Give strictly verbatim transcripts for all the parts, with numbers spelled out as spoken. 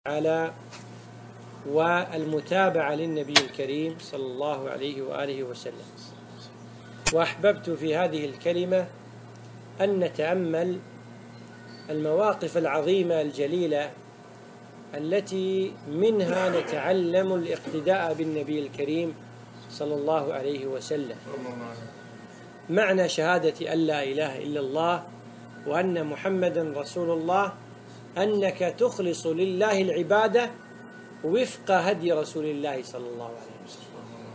على والمتابعة للنبي الكريم صلى الله عليه وآله وسلم. وأحببت في هذه الكلمة أن نتأمل المواقف العظيمة الجليلة التي منها نتعلم الاقتداء بالنبي الكريم صلى الله عليه وسلم. معنى شهادة أن لا إله إلا الله وأن محمدا رسول الله أنك تخلص لله العبادة وفق هدي رسول الله صلى الله عليه وسلم.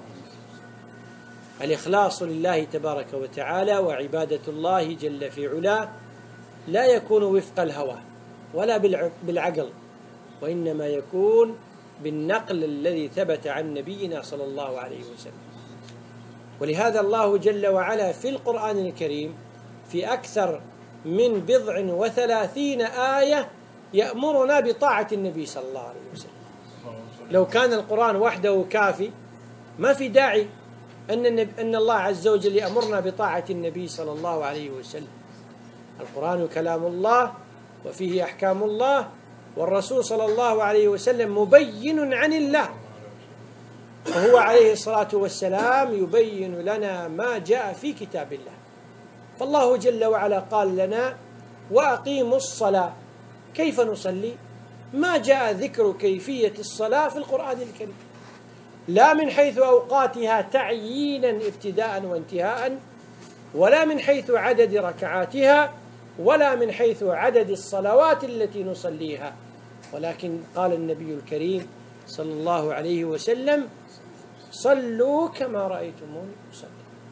الإخلاص لله تبارك وتعالى وعبادة الله جل في علاه لا يكون وفق الهوى ولا بالعقل، وإنما يكون بالنقل الذي ثبت عن نبينا صلى الله عليه وسلم. ولهذا الله جل وعلا في القرآن الكريم في أكثر من بضع وثلاثين آية يأمرنا بطاعة النبي صلى الله عليه وسلم. لو كان القرآن وحده كافي ما في داعي أن أن الله عز وجل يأمرنا بطاعة النبي صلى الله عليه وسلم. القرآن كلام الله وفيه أحكام الله، والرسول صلى الله عليه وسلم مبين عن الله، وهو عليه الصلاة والسلام يبين لنا ما جاء في كتاب الله. فالله جل وعلا قال لنا: وأقيموا الصلاة. كيف نصلي؟ ما جاء ذكر كيفية الصلاة في القرآن الكريم، لا من حيث أوقاتها تعيينا ابتداء وانتهاء، ولا من حيث عدد ركعاتها، ولا من حيث عدد الصلوات التي نصليها، ولكن قال النبي الكريم صلى الله عليه وسلم: صلوا كما رأيتموني أصلي.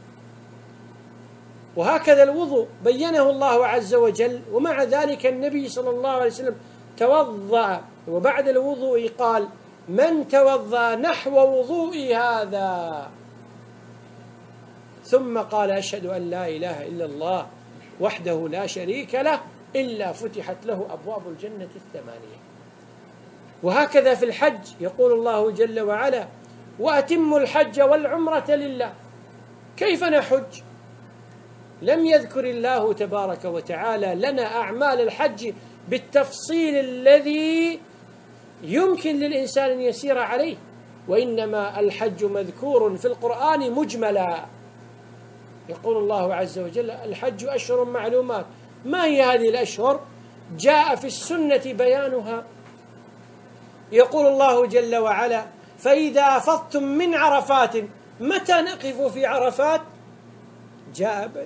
وهكذا الوضوء بينه الله عز وجل، ومع ذلك النبي صلى الله عليه وسلم توضأ، وبعد الوضوء قال: من توضأ نحو وضوئي هذا، ثم قال: أشهد أن لا إله إلا الله وحده لا شريك له، إلا فتحت له أبواب الجنة الثمانية. وهكذا في الحج يقول الله جل وعلا: وأتموا الحج والعمرة لله. كيف نحج؟ لم يذكر الله تبارك وتعالى لنا أعمال الحج بالتفصيل الذي يمكن للإنسان أن يسير عليه، وإنما الحج مذكور في القرآن مجملا. يقول الله عز وجل: الحج أشهر معلومات. ما هي هذه الأشهر؟ جاء في السنة بيانها. يقول الله جل وعلا: فإذا أفضتم من عرفات. متى نقف في عرفات؟ جاء بي...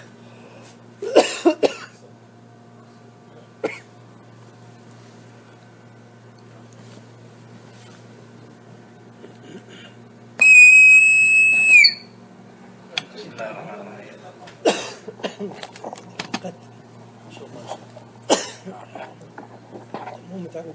مو متعود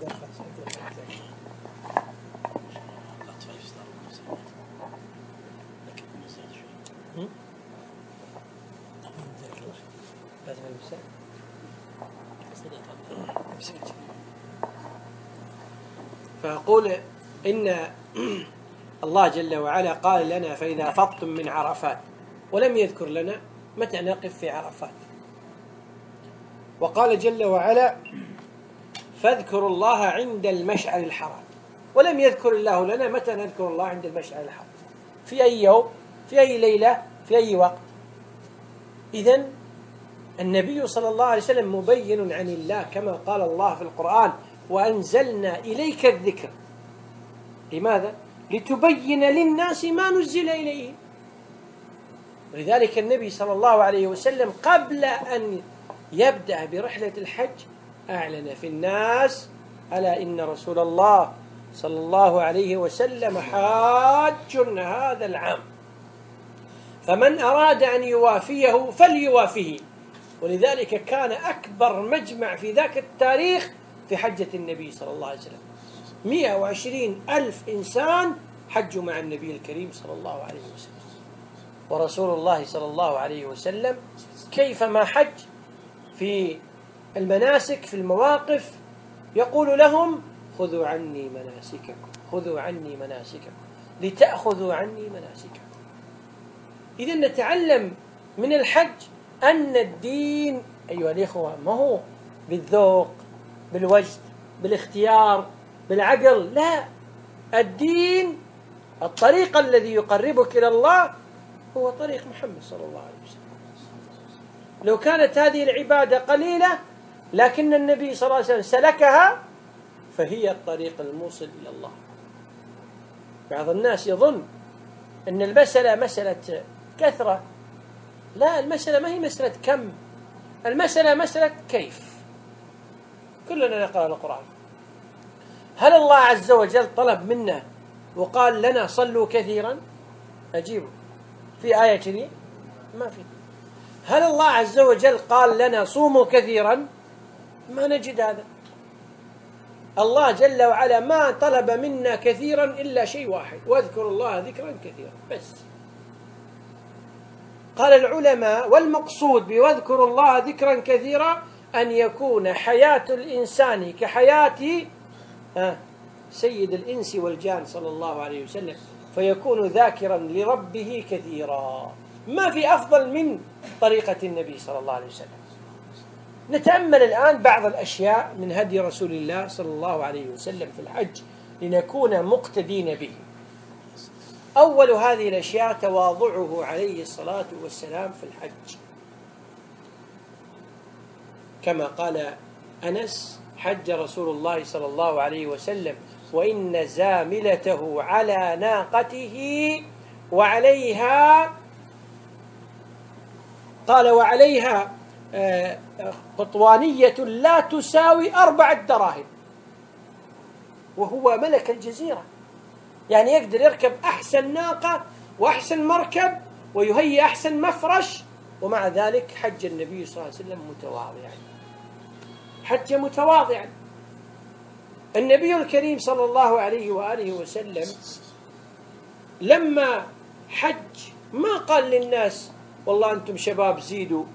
فأقول إن الله جل وعلا قال لنا: فإذا أفضتم من عرفات، ولم يذكر لنا متى نقف في عرفات. وقال جل وعلا: فاذكروا الله عند المشعر الحرام، ولم يذكر الله لنا متى نذكر الله عند المشعر الحرام، في أي يوم، في أي ليلة، في أي وقت. إذن النبي صلى الله عليه وسلم مبين عن الله، كما قال الله في القرآن: وأنزلنا إليك الذكر. لماذا؟ لتبين للناس ما نزل إليهم. ولذلك النبي صلى الله عليه وسلم قبل أن يبدأ برحلة الحج أعلن في الناس: ألا إن رسول الله صلى الله عليه وسلم حاج هذا العام، فمن أراد أن يوافيه فليوافيه. ولذلك كان أكبر مجمع في ذاك التاريخ في حجة النبي صلى الله عليه وسلم، مئة وعشرين ألف إنسان حجوا مع النبي الكريم صلى الله عليه وسلم. ورسول الله صلى الله عليه وسلم كيفما حج في المناسك في المواقف يقول لهم: خذوا عني مناسككم، خذوا عني مناسككم لتأخذوا عني مناسككم. إذن نتعلم من الحج أن الدين أيها الإخوة ما هو بالذوق، بالوجد، بالاختيار، بالعقل، لا. الدين الطريق الذي يقربك إلى الله هو طريق محمد صلى الله عليه وسلم. لو كانت هذه العبادة قليلة لكن النبي صلى الله عليه وسلم سلكها فهي الطريق الموصل إلى الله. بعض الناس يظن أن المسألة مسألة كثرة، لا، المسألة ما هي مسألة كم، المسألة مسألة كيف. كلنا نقرأ القرآن، هل الله عز وجل طلب منا وقال لنا صلوا كثيرا؟ أجيبه في آية كذي؟ ما في. هل الله عز وجل قال لنا صوموا كثيرا؟ ما نجد هذا. الله جل وعلا ما طلب منا كثيرا إلا شيء واحد: واذكروا الله ذكرا كثيرا، بس. قال العلماء: والمقصود بواذكروا الله ذكرا كثيرا أن يكون حياة الإنسان كحياة سيد الإنس والجان صلى الله عليه وسلم، فيكون ذاكرا لربه كثيرا. ما في أفضل من طريقة النبي صلى الله عليه وسلم. نتأمل الآن بعض الأشياء من هدي رسول الله صلى الله عليه وسلم في الحج لنكون مقتدين به. أول هذه الأشياء تواضعه عليه الصلاة والسلام في الحج، كما قال أنس: حج رسول الله صلى الله عليه وسلم وإن زاملته على ناقته وعليها، قال وعليها قطوانية لا تساوي أربعة دراهم، وهو ملك الجزيرة، يعني يقدر يركب أحسن ناقة وأحسن مركب ويهيئ أحسن مفرش، ومع ذلك حج النبي صلى الله عليه وسلم متواضعا، حج متواضعا. النبي الكريم صلى الله عليه وآله وسلم لما حج ما قال للناس: والله أنتم شباب زيدوا،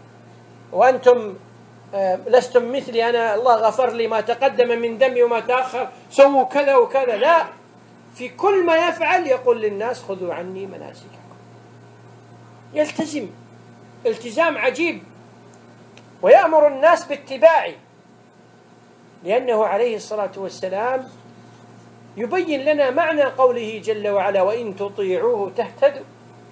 وأنتم لستم مثلي، أنا الله غفر لي ما تقدم من دمي وما تأخر، سووا كذا وكذا. لا، في كل ما يفعل يقول للناس: خذوا عني مناسككم. يلتزم التزام عجيب، ويأمر الناس باتباعه، لأنه عليه الصلاة والسلام يبين لنا معنى قوله جل وعلا: وإن تطيعوه تهتدوا،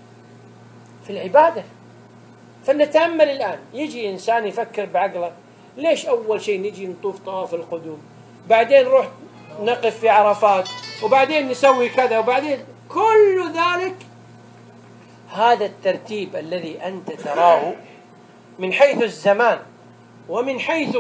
في العبادة. فلنتأمل الآن. يجي إنسان يفكر بعقله: ليش أول شيء نجي نطوف طواف القدوم، بعدين نروح نقف في عرفات، وبعدين نسوي كذا، وبعدين كل ذلك؟ هذا الترتيب الذي أنت تراه من حيث الزمان ومن حيث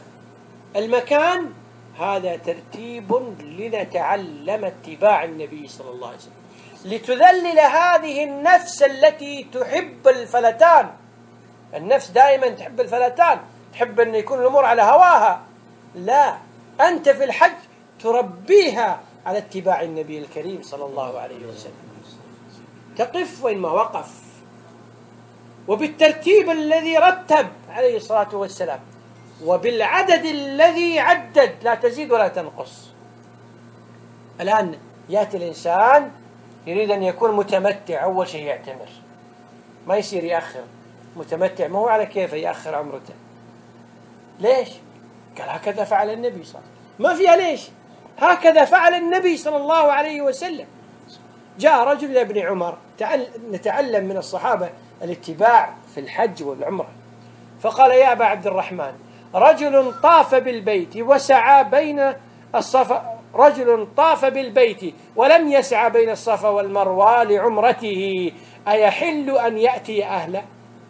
المكان، هذا ترتيب لنتعلم اتباع النبي صلى الله عليه وسلم، لتذلل هذه النفس التي تحب الفلتان. النفس دائما تحب الفلتان، تحب أن يكون الأمور على هواها. لا، أنت في الحج تربيها على اتباع النبي الكريم صلى الله عليه وسلم، تقف وين ما وقف، وبالترتيب الذي رتب عليه الصلاة والسلام، وبالعدد الذي عدد، لا تزيد ولا تنقص. الآن يأتي الإنسان يريد أن يكون متمتع، أول شيء يعتمر، ما يصير يأخر. متمتع ما هو على كيف يأخر عمرته. ليش؟ قال: هكذا فعل النبي صلى الله عليه وسلم. ما فيها ليش، هكذا فعل النبي صلى الله عليه وسلم. جاء رجل إلى ابن عمر، نتعلم من الصحابة الاتباع في الحج والعمرة، فقال: يا أبا عبد الرحمن، رجل طاف بالبيت وسعى بين الصفا رجل طاف بالبيت ولم يسعى بين الصفا والمروة لعمرته، أيحل أن يأتي أهله؟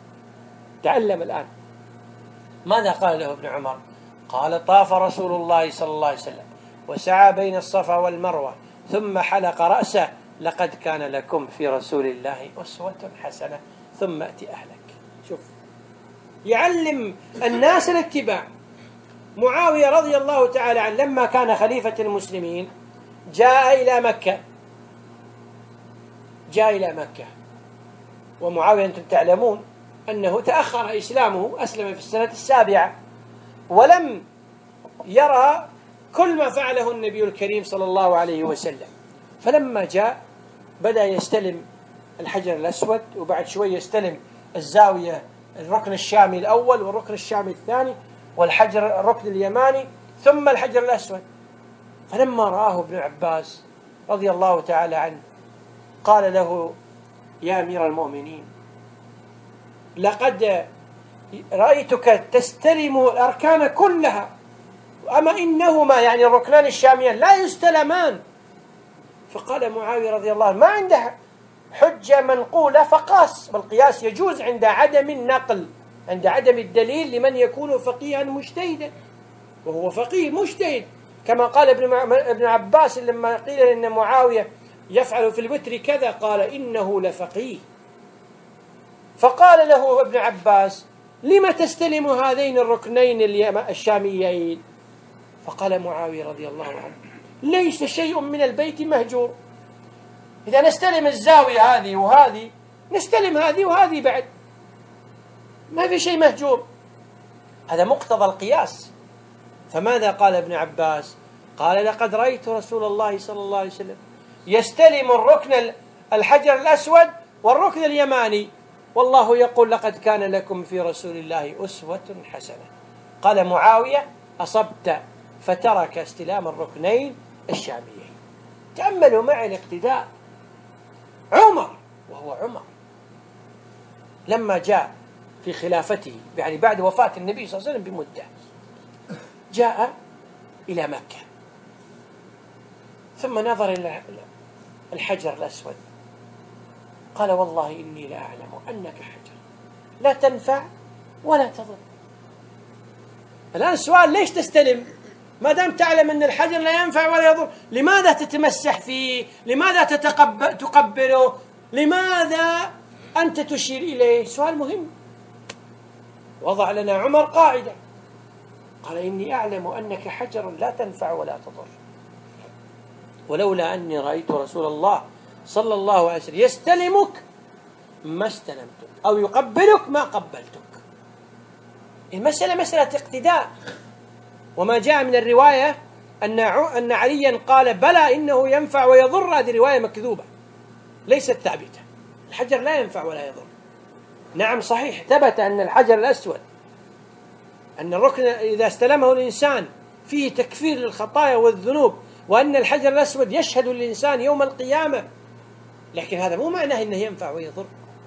تعلم الآن. ماذا قال له ابن عمر؟ قال: طاف رسول الله صلى الله عليه وسلم وسعى بين الصفا والمروة ثم حلق رأسه، لقد كان لكم في رسول الله أسوة حسنة، ثم أتي أهلك. شوف، يعلم الناس الاتباع. معاوية رضي الله تعالى عنه لما كان خليفة المسلمين جاء إلى مكة جاء إلى مكة ومعاوية أنتم تعلمون أنه تأخر إسلامه، أسلم في السنة السابعة، ولم يرى كل ما فعله النبي الكريم صلى الله عليه وسلم. فلما جاء بدأ يستلم الحجر الأسود، وبعد شوي يستلم الزاوية، الركن الشامي الأول والركن الشامي الثاني، والحجر الركن اليماني، ثم الحجر الأسود. فلما رآه ابن عباس رضي الله تعالى عنه قال له: يا أمير المؤمنين، لقد رأيتك تستلم الأركان كلها، أما إنهما يعني الركنان الشاميان لا يستلمان. فقال معاوية رضي الله عنه: ما عنده حجة منقولة فقاس، والقياس يجوز عند عدم النقل، عند عدم الدليل، لمن يكون فقيها مجتهدا، وهو فقيه مجتهد، كما قال ابن عباس لما قيل إن معاوية يفعل في الوتر كذا قال: إنه لفقيه. فقال له ابن عباس: لم تستلم هذين الركنين الشاميين؟ فقال معاوية رضي الله عنه: ليس شيء من البيت مهجور، إذا نستلم الزاوية هذه وهذه نستلم هذه وهذه بعد، ما في شيء مهجور. هذا مقتضى القياس. فماذا قال ابن عباس؟ قال: لقد رأيت رسول الله صلى الله عليه وسلم يستلم الركن الحجر الأسود والركن اليماني، والله يقول: لقد كان لكم في رسول الله أسوة حسنة. قال معاوية: أصبت، فترك استلام الركنين الشاميين. تأملوا معي الاقتداء. عمر، وهو عمر لما جاء في خلافته يعني بعد وفاة النبي صلى الله عليه وسلم بمدة، جاء إلى مكة ثم نظر إلى الحجر الأسود قال: والله إني لأعلم أنك حجر لا تنفع ولا تضر. الآن السؤال: ليش تستلم؟ ما دام تعلم أن الحجر لا ينفع ولا يضر، لماذا تتمسح فيه؟ لماذا تتقبل تقبله؟ لماذا أنت تشير إليه؟ سؤال مهم. وضع لنا عمر قاعدة، قال: إني أعلم أنك حجر لا تنفع ولا تضر، ولولا أني رأيت رسول الله صلى الله عليه وسلم يستلمك ما استلمتك، أو يقبلك ما قبلتك. المسألة مسألة اقتداء. وما جاء من الرواية أن أن عليا قال: بلى إنه ينفع ويضر، هذه رواية مكذوبة ليست ثابتة. الحجر لا ينفع ولا يضر. نعم صحيح، ثبت أن الحجر الأسود، أن الركن إذا استلمه الإنسان فيه تكفير للخطايا والذنوب، وأن الحجر الأسود يشهد الإنسان يوم القيامة، لكن هذا مو معناه أنه ينفع ويضر.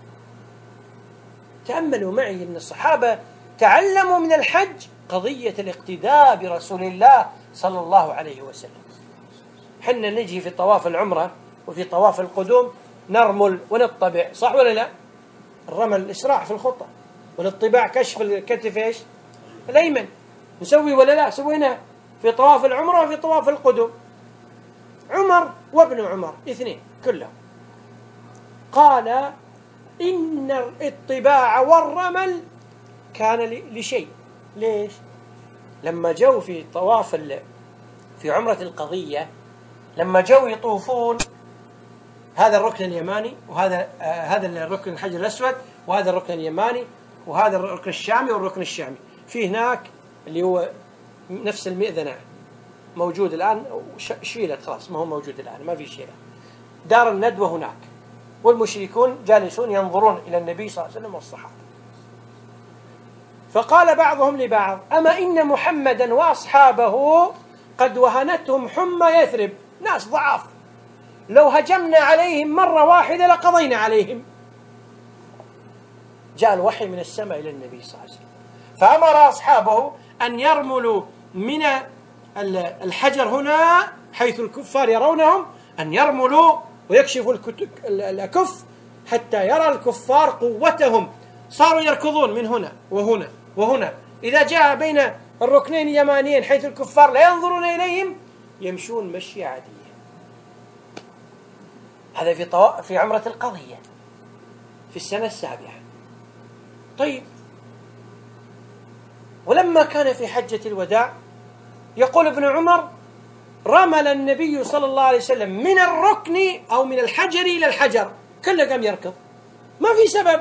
تأملوا معي أن الصحابة تعلموا من الحج قضية الاقتداء برسول الله صلى الله عليه وسلم. حنا نجي في طواف العمرة وفي طواف القدوم نرمل ونطبع، صح ولا لا؟ الرمل الإسراع في الخطة، والاطباع كشف الكتف إيش؟ الأيمن. نسوي ولا لا؟ سوينا في طواف العمرة وفي طواف القدوم. عمر وابن عمر اثنين كلهم قال: إن الطباع والرمل كان لشيء. ليش؟ لما جو في طواف في عمرة القضية، لما جو يطوفون هذا الركن اليماني وهذا آه هذا الركن الحجر الأسود، وهذا الركن اليماني، وهذا الركن الشامي والركن الشامي. في هناك اللي هو نفس المئذنة موجود الآن، شيلت خلاص، ما هو موجود الآن، ما في شيء. دار الندوة هناك، والمشركون جالسون ينظرون إلى النبي صلى الله عليه وسلم والصحابة. فقال بعضهم لبعض: أما إن محمدا وأصحابه قد وهنتهم حمى يثرب، ناس ضعاف، لو هجمنا عليهم مرة واحدة لقضينا عليهم. جاء الوحي من السماء إلى النبي صلى الله عليه وسلم، فأمر أصحابه أن يرملوا من الحجر هنا حيث الكفار يرونهم، أن يرملوا ويكشفوا الأكف حتى يرى الكفار قوتهم. صاروا يركضون من هنا وهنا وهنا، إذا جاء بين الركنين اليمانيين حيث الكفار لا ينظرون إليهم يمشون مشي عادية. هذا في طو... في عمرة القضية في السنة السابعة. طيب، ولما كان في حجة الوداع يقول ابن عمر: رمل النبي صلى الله عليه وسلم من الركن أو من الحجر إلى الحجر، كله قام يركض، ما في سبب.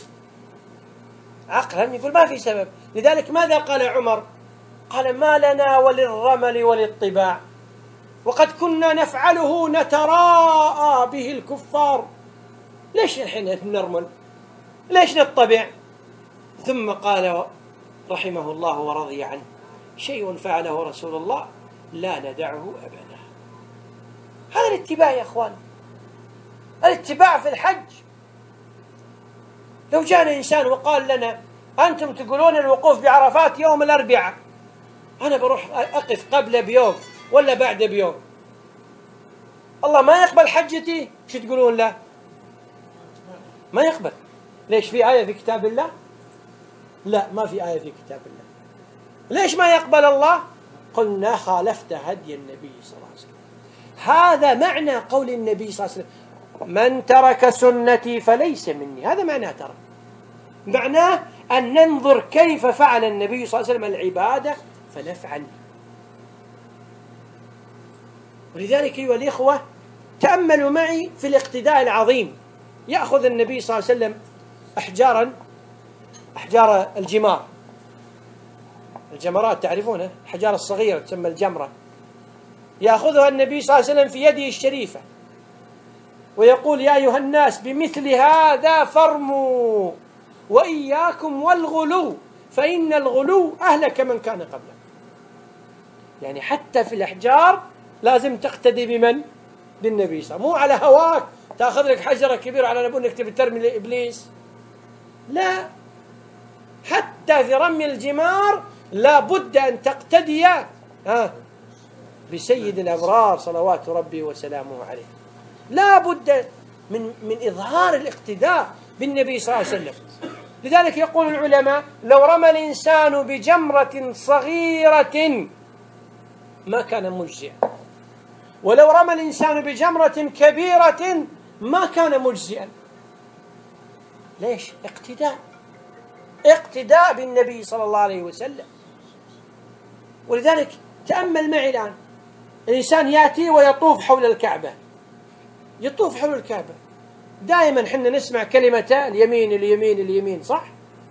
عقلا يقول ما في سبب. لذلك ماذا قال عمر؟ قال: ما لنا وللرمل وللطباع، وقد كنا نفعله نتراءى به الكفار، ليش الحين نرمل؟ ليش نطبع؟ ثم قال رحمه الله ورضي عنه: شيء فعله رسول الله لا ندعه أبدا. الاتباع يا أخوان، الاتباع في الحج. لو جاءنا إنسان وقال لنا أنتم تقولون الوقوف بعرفات يوم الأربعاء، أنا بروح أقف قبل بيوم ولا بعد بيوم، الله ما يقبل حجتي، شو تقولون له؟ ما يقبل. ليش؟ في آية في كتاب الله؟ لا، ما في آية في كتاب الله. ليش ما يقبل الله؟ قلنا خالفت هدي النبي صلى الله عليه وسلم. هذا معنى قول النبي صلى الله عليه وسلم: من ترك سنتي فليس مني. هذا معناه، ترى معناه أن ننظر كيف فعل النبي صلى الله عليه وسلم العبادة فنفعل. ولذلك أيها الإخوة تأملوا معي في الاقتداء العظيم. يأخذ النبي صلى الله عليه وسلم أحجارا، أحجار الجمار، الجمرات تعرفونها، الحجارة الصغيرة تسمى الجمرة، يأخذها النبي صلى الله عليه وسلم في يده الشريفة ويقول: يا أيها الناس بمثل هذا فارموا وإياكم والغلو فإن الغلو أهلك من كان قبلك. يعني حتى في الأحجار لازم تقتدي بمن؟ بالنبي صلى الله عليه وسلم. مو على هواك تأخذ لك حجرة كبيرة على نبونك تبي ترمي لإبليس، لا، حتى في رمي الجمار لا بد أن تقتدي ها بسيد الأبرار صلوات ربي وسلامه عليه. لا بد من من إظهار الاقتداء بالنبي صلى الله عليه وسلم. لذلك يقول العلماء: لو رمى الإنسان بجمرة صغيرة ما كان مجزئا، ولو رمى الإنسان بجمرة كبيرة ما كان مجزئا. ليش؟ اقتداء، اقتداء بالنبي صلى الله عليه وسلم. ولذلك تأمل معي الآن، الإنسان يأتي ويطوف حول الكعبة، يطوف حول الكعبة، دائما حنا نسمع كلمة اليمين اليمين اليمين، صح؟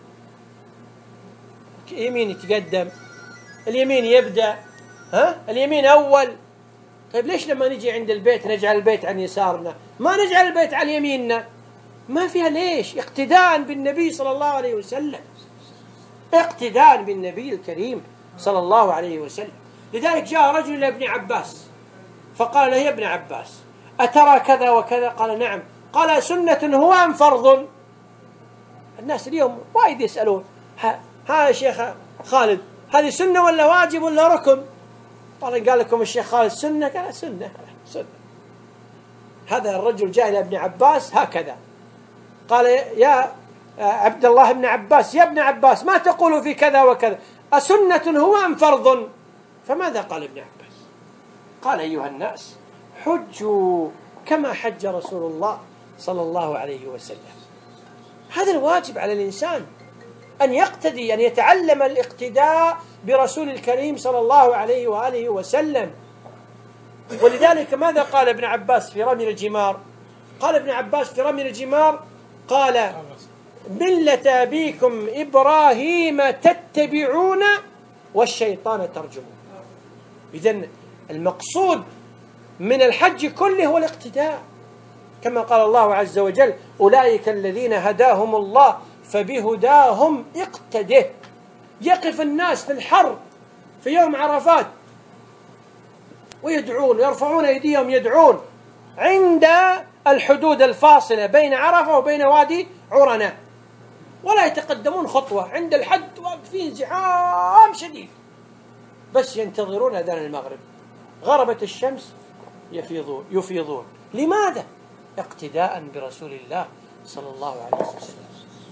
اليمين يتقدم، اليمين يبدأ، ها؟ اليمين أول. طيب ليش لما نجي عند البيت نجعل البيت عن يسارنا، ما نجعل البيت عن يميننا؟ ما فيها. ليش؟ اقتداء بالنبي صلى الله عليه وسلم، اقتداء بالنبي الكريم صلى الله عليه وسلم. لذلك جاء رجل إلى ابن عباس فقال له: يا ابن عباس أترى كذا وكذا؟ قال: نعم. قال: سنة هو أم فرض؟ الناس اليوم وايد يسألون: ها, ها يا شيخ خالد، هذه سنة ولا واجب ولا ركن؟ قال قال لكم الشيخ خالد سنة. قال: سنة سنة. هذا الرجل جاء إلى ابن عباس هكذا قال: يا عبد الله بن عباس، يا ابن عباس، ما تقول في كذا وكذا، أسنة هو أم فرض؟ فماذا قال ابن عباس؟ قال: أيها الناس حجوا كما حج رسول الله صلى الله عليه وسلم. هذا الواجب على الإنسان، أن يقتدي، أن يتعلم الاقتداء برسول الكريم صلى الله عليه وآله وسلم. ولذلك ماذا قال ابن عباس في رمي الجمار؟ قال ابن عباس في رمي الجمار قال: ملة أبيكم إبراهيم تتبعون والشيطان ترجمون. إذن المقصود من الحج كله هو الاقتداء، كما قال الله عز وجل: أولئك الذين هداهم الله فبهداهم اقتده. يقف الناس في الحر في يوم عرفات ويدعون، يرفعون أيديهم يدعون عند الحدود الفاصلة بين عرفة وبين وادي عرنة، ولا يتقدمون خطوة، عند الحد واقفين زحام شديد بس ينتظرون أذان المغرب. غربت الشمس يفيضون يفيضون. لماذا؟ اقتداء برسول الله صلى الله عليه وسلم.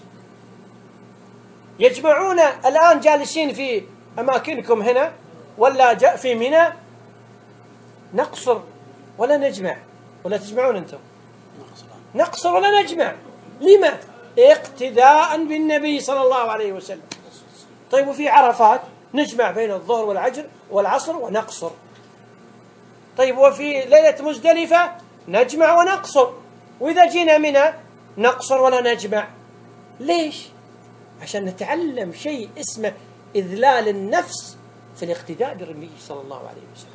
يجمعون الآن جالسين في أماكنكم هنا ولا جاء في منى، نقصر ولا نجمع؟ ولا تجمعون أنتم؟ نقصر ولا نجمع؟ لما؟ اقتداء بالنبي صلى الله عليه وسلم. طيب وفي عرفات نجمع بين الظهر والعجر والعصر ونقصر. طيب وفي ليلة مزدلفة نجمع ونقصر، وإذا جينا منى نقصر ولا نجمع. ليش؟ عشان نتعلم شيء اسمه إذلال النفس في الاقتداء بالنبي صلى الله عليه وسلم.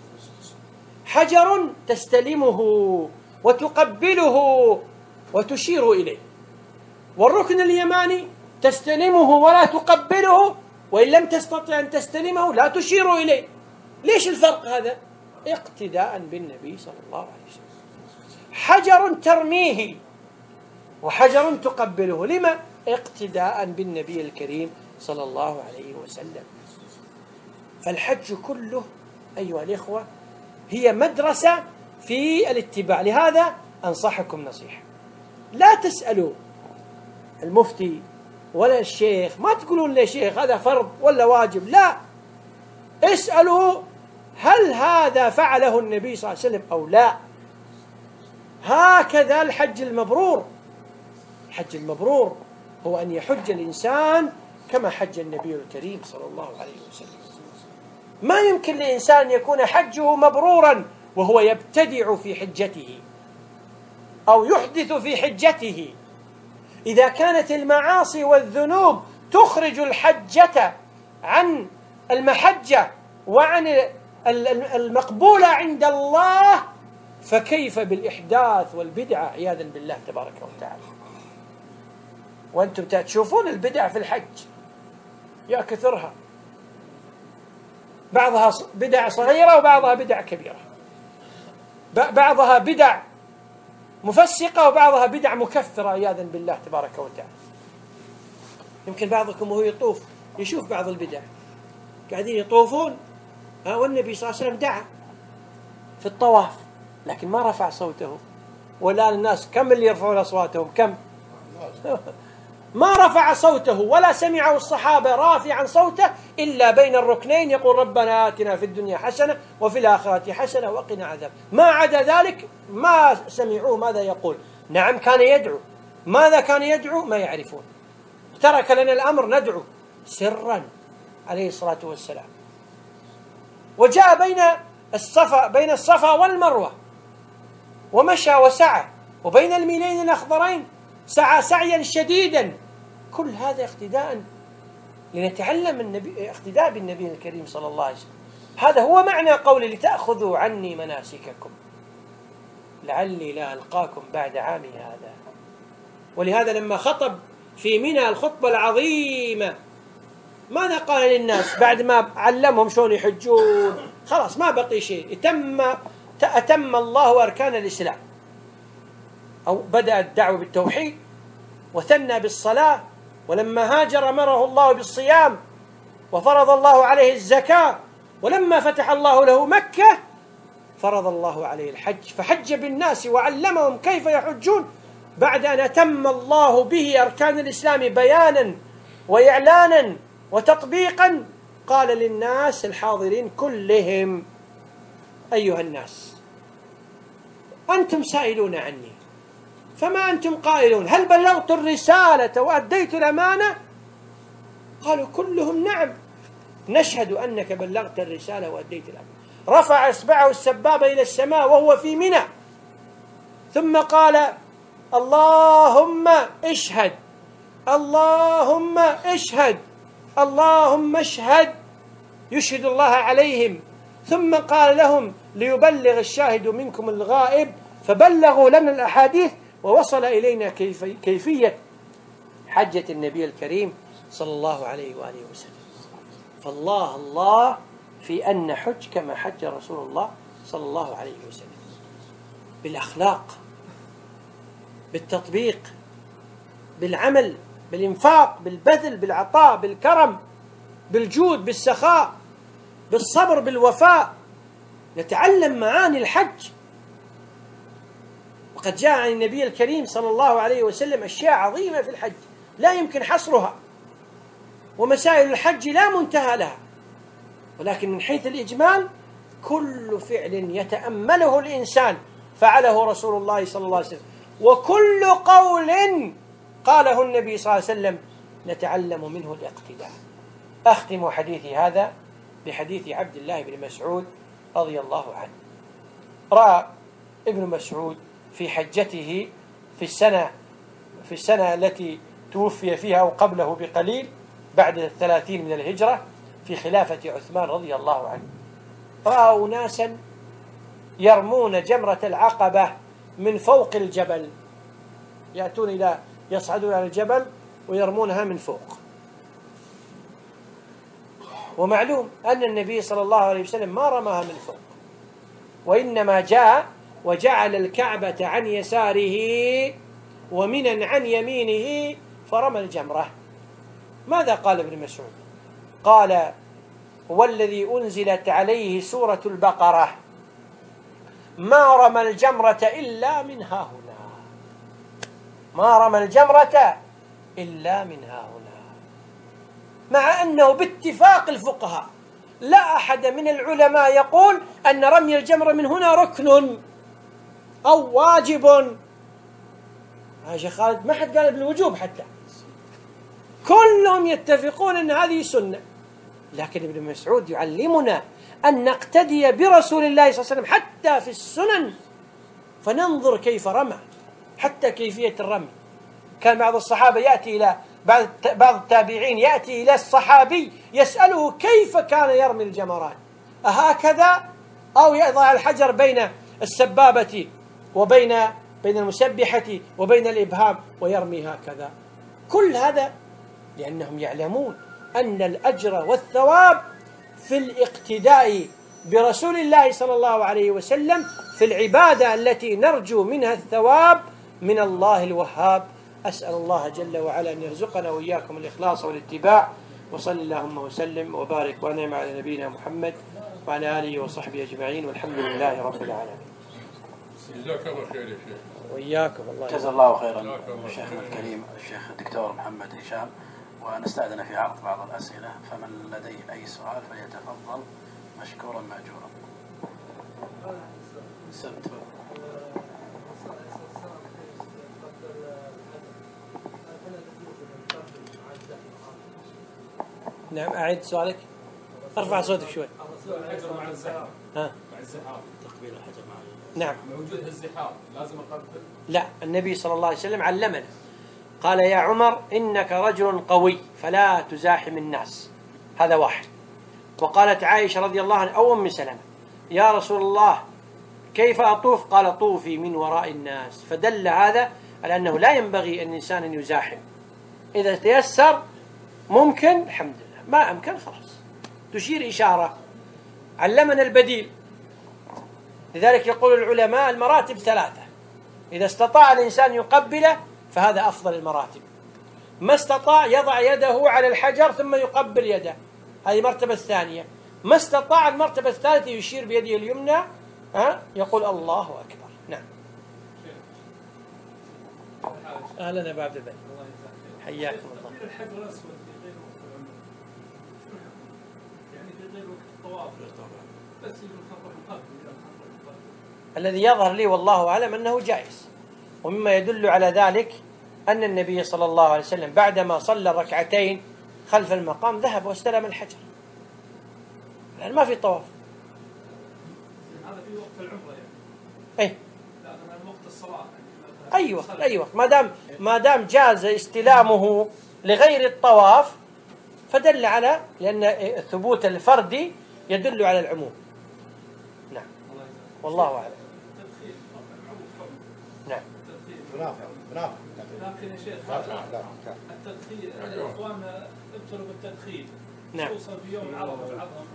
حجر تستلمه وتقبله وتشير إليه، والركن اليماني تستلمه ولا تقبله، وإن لم تستطع أن تستلمه لا تشير إليه. ليش الفرق هذا؟ اقتداء بالنبي صلى الله عليه وسلم. حجر ترميه وحجر تقبله، لما؟ اقتداء بالنبي الكريم صلى الله عليه وسلم. فالحج كله أيها الإخوة هي مدرسة في الاتباع. لهذا أنصحكم نصيحة: لا تسألوا المفتي ولا الشيخ، ما تقولون لي شيخ هذا فرض ولا واجب، لا، اسألوا هل هذا فعله النبي صلى الله عليه وسلم أو لا. هكذا الحج المبرور. الحج المبرور هو أن يحج الإنسان كما حج النبي الكريم صلى الله عليه وسلم. ما يمكن لإنسان يكون حجه مبرورا وهو يبتدع في حجته أو يحدث في حجته. إذا كانت المعاصي والذنوب تخرج الحجة عن المحجة وعن المقبولة عند الله، فكيف بالإحداث والبدعة عياذا بالله تبارك وتعالى. وأنتم تشوفون البدع في الحج يا كثرها، بعضها بدع صغيرة وبعضها بدع كبيرة، بعضها بدع مفسقة وبعضها بدع مكفرة عياذا بالله تبارك وتعالى. يمكن بعضكم وهو يطوف يشوف بعض البدع، قاعدين يطوفون ها، والنبي صلى الله عليه وسلم دعا في الطواف لكن ما رفع صوته. ولا الناس كم اللي يرفعون أصواتهم؟ كم؟ ما رفع صوته ولا سمعه الصحابة رافعا صوته إلا بين الركنين يقول ربنا آتنا في الدنيا حسنة وفي الآخرة حسنة وقنا عذاب. ما عدا ذلك ما سمعوه ماذا يقول. نعم كان يدعو، ماذا كان يدعو؟ ما يعرفون. ترك لنا الأمر ندعو سرا عليه الصلاة والسلام. وجاء بين الصفا بين الصفا والمروة ومشى وسعى، وبين الميلين الأخضرين سعى سعيا شديدا. كل هذا اقتداء لنتعلم النبي، اقتداء بالنبي الكريم صلى الله عليه وسلم. هذا هو معنى قولي لتأخذوا عني مناسككم لعلي لا ألقاكم بعد عامي هذا. ولهذا لما خطب في منى الخطبة العظيمة ماذا قال للناس بعد ما علمهم شلون يحجون؟ خلاص ما بقي شيء، أتم أتم الله أركان الإسلام، أو بدأ الدعوة بالتوحيد وثنى بالصلاة، ولما هاجر أمره الله بالصيام، وفرض الله عليه الزكاة، ولما فتح الله له مكة فرض الله عليه الحج فحج بالناس وعلمهم كيف يحجون بعد أن أتم الله به أركان الإسلام بيانا وإعلانا وتطبيقا. قال للناس الحاضرين كلهم: أيها الناس أنتم سائلون عني فما أنتم قائلون؟ هل بلغت الرسالة وأديت الأمانة؟ قالوا كلهم نعم نشهد أنك بلغت الرسالة وأديت الأمانة. رفع إصبعه السبابة إلى السماء وهو في منى، ثم قال: اللهم اشهد، اللهم اشهد، اللهم اشهد، يشهد الله عليهم. ثم قال لهم: ليبلغ الشاهد منكم الغائب، فبلغوا لنا الأحاديث ووصل إلينا كيف كيفية حجة النبي الكريم صلى الله عليه وآله وسلم. فالله الله في أن نحج كما حج رسول الله صلى الله عليه وسلم، بالأخلاق، بالتطبيق، بالعمل، بالإنفاق، بالبذل، بالعطاء، بالكرم، بالجود، بالسخاء، بالصبر، بالوفاء. نتعلم معاني الحج. وقد جاء عن النبي الكريم صلى الله عليه وسلم أشياء عظيمة في الحج لا يمكن حصرها، ومسائل الحج لا منتهى لها، ولكن من حيث الإجمال كل فعل يتأمله الإنسان فعله رسول الله صلى الله عليه وسلم، وكل قول قاله النبي صلى الله عليه وسلم نتعلم منه الاقتداء. أختم حديثي هذا بحديث عبد الله بن مسعود رضي الله عنه. رأى ابن مسعود في حجته في السنة في السنة التي توفي فيها أو قبله بقليل بعد الثلاثين من الهجرة في خلافة عثمان رضي الله عنه، رأوا ناسا يرمون جمرة العقبة من فوق الجبل، يأتون إلى يصعدون على الجبل ويرمونها من فوق. ومعلوم أن النبي صلى الله عليه وسلم ما رماها من فوق، وإنما جاء وجعل الكعبة عن يساره ومنا عن يمينه فرمى الجمرة. ماذا قال ابن مسعود؟ قال: والذي أنزلت عليه سورة البقرة ما رمى الجمرة إلا من ها هنا، ما رمى الجمرة إلا من ها هنا، مع أنه باتفاق الفقهاء لا أحد من العلماء يقول أن رمي الجمرة من هنا ركن أو واجب. يا شيخ خالد ما حد قال بالوجوب، حتى كلهم يتفقون أن هذه سنة، لكن ابن مسعود يعلمنا أن نقتدي برسول الله صلى الله عليه وسلم حتى في السنن، فننظر كيف رمى، حتى كيفية الرمي. كان بعض الصحابة يأتي إلى بعض بعض التابعين يأتي إلى الصحابي يسأله كيف كان يرمي الجمرات، أهكذا أو يضع الحجر بين السبابة وبين بين المسبحة وبين الإبهام ويرمي هكذا؟ كل هذا لأنهم يعلمون أن الأجر والثواب في الاقتداء برسول الله صلى الله عليه وسلم في العبادة التي نرجو منها الثواب من الله الوهاب. أسأل الله جل وعلا أن يرزقنا وإياكم الإخلاص والاتباع، وصل اللهم وسلم وبارك ونعم على نبينا محمد وعلى آله وصحبه أجمعين، والحمد لله رب العالمين. جزاك الله خير يا شيخ. وإياكم. الله جزا الله خيرا شيخنا الكريم الشيخ الدكتور محمد هشام. ونستأذن في عرض بعض الأسئلة، فمن لديه أي سؤال فليتفضل مشكورا مأجورا. سبت. نعم، أعيد سؤالك. ارفع صوتك شوي. الحجر مع الزحام. ها. مع الزحام. تقبيل الحجر مع نعم. موجود الزحام لازم أقبل؟ لا، النبي صلى الله عليه وسلم علمنا، قال: يا عمر إنك رجل قوي فلا تزاحم الناس. هذا واحد. وقالت عائشة رضي الله عنها أو أم سلمة: يا رسول الله كيف أطوف؟ قال: طوفي من وراء الناس. فدل هذا على أنه لا ينبغي أن الإنسان أن يزاحم. إذا تيسر ممكن الحمد لله، ما أمكن خلاص تشير إشارة. علمنا البديل. لذلك يقول العلماء المراتب ثلاثة: إذا استطاع الإنسان يقبله فهذا أفضل المراتب، ما استطاع يضع يده على الحجر ثم يقبل يده، هذه المرتبة الثانية، ما استطاع المرتبة الثالثة يشير بيده اليمنى ها يقول الله أكبر. نعم. أهلا أبا عبد الباقي، حياكم الله. الحجر الأسود في غير وقت العمرة، يعني في غير وقت الطواف بس الذي يظهر لي والله أعلم أنه جائز، ومما يدل على ذلك أن النبي صلى الله عليه وسلم بعدما صلى ركعتين خلف المقام ذهب واستلم الحجر، لأن ما في طواف. هذا في وقت العمرة يعني. أي. لا هذا وقت الصلاة. أي وقت أي وقت، ما دام ما دام جاز استلامه لغير الطواف فدل على، لأن ثبوت الفرد يدل على العموم. نعم. والله أعلم. نعم. منافع منافع لكن يا شيخ التدخين الإخوان ابتلوا بالتدخين. نعم. خصوصا في يوم عرفة بعضهم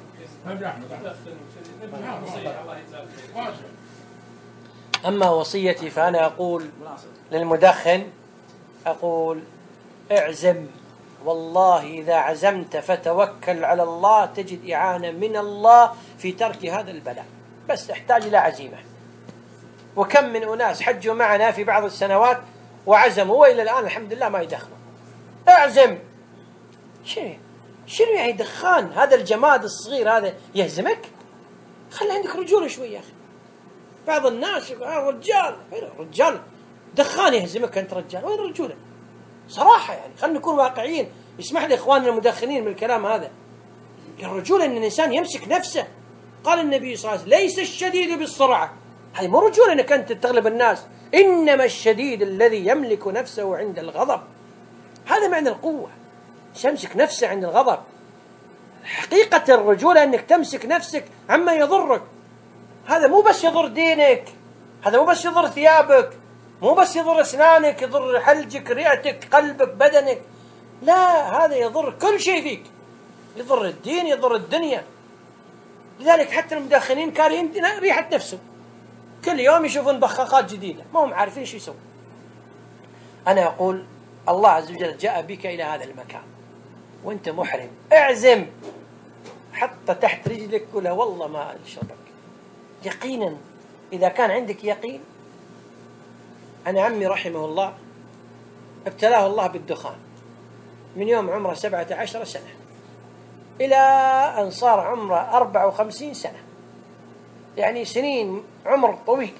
يدخن وصية الله يجزاك. أما وصيتي فأنا أقول للمدخن، أقول: اعزم، والله إذا عزمت فتوكل على الله تجد إعانة من الله في ترك هذا البلاء، بس تحتاج إلى عزيمة. وكم من أناس حجوا معنا في بعض السنوات وعزموا وإلى الآن الحمد لله ما يدخنوا. اعزم. شنو شنو يعني دخان؟ هذا الجماد الصغير هذا يهزمك؟ خلي عندك رجولة شوي يا أخي. بعض الناس يقول: رجال رجال دخان يهزمك أنت رجال، وين الرجولة؟ صراحة يعني خلينا نكون واقعيين. يسمح لي إخواننا المدخنين من الكلام هذا. الرجولة أن الإنسان يمسك نفسه. قال النبي صلى الله عليه وسلم: ليس الشديد بالسرعة. هذه مو رجولة أنك أنت تغلب الناس، إنما الشديد الذي يملك نفسه عند الغضب. هذا معنى القوة، يمسك نفسه عند الغضب. حقيقة الرجولة أنك تمسك نفسك عما يضرك. هذا مو بس يضر دينك، هذا مو بس يضر ثيابك، مو بس يضر أسنانك، يضر حلجك، رئتك، قلبك، بدنك. لا، هذا يضر كل شيء فيك، يضر الدين، يضر الدنيا. لذلك حتى المدخنين كارهين ريحة نفسه، كل يوم يشوفون بخاخات جديدة ما هم عارفين شو يسوون. أنا أقول الله عز وجل جاء بك إلى هذا المكان وأنت محرم، اعزم حتى تحت رجلك كلها والله ما أشربك يقينا. إذا كان عندك يقين. أنا عمي رحمه الله ابتلاه الله بالدخان من يوم عمره سبعة عشر سنة إلى أن صار عمره أربعة وخمسين سنة، يعني سنين عمر طويل.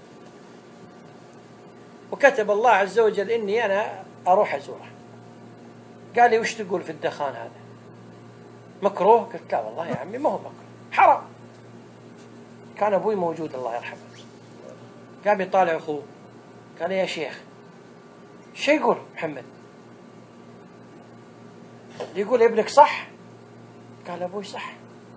وكتب الله عز وجل إني أنا أروح أزوره. قال لي وش تقول في الدخان هذا؟ مكروه؟ قلت لا والله يا عمي ما هو مكروه، حرام. كان أبوي موجود الله يرحمه، قام يطالع أخوه قال يا شيخ شو يقول محمد؟ يقول ابنك صح؟ قال أبوي صح.